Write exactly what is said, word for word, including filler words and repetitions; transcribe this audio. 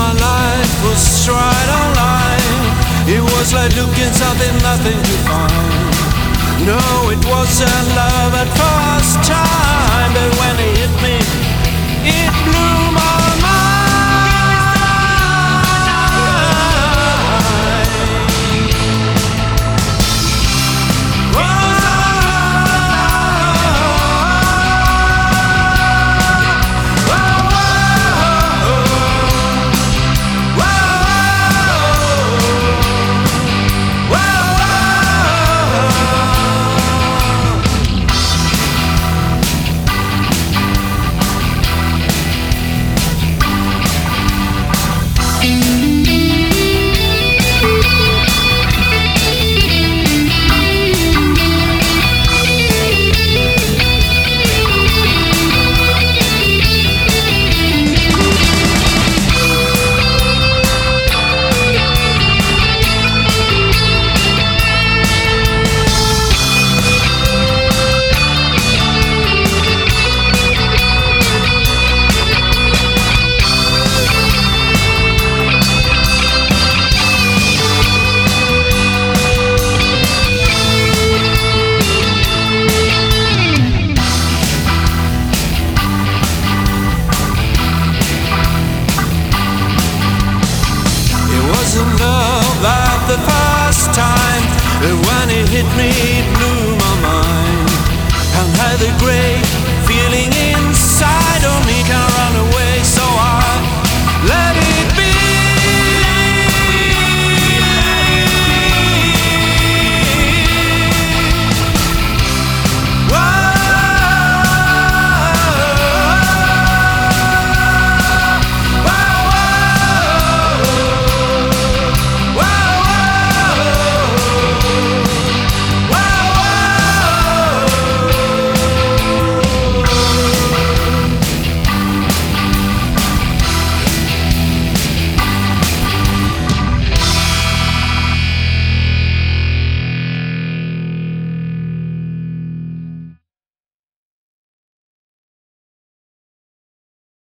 my life was straight on line. It was like looking something nothing to find. No, it wasn't love at first time, but when it hit me, it blew my mind. Love at the first time, when it hit me, it blew my mind. And had a great feeling inside of me, can't run away.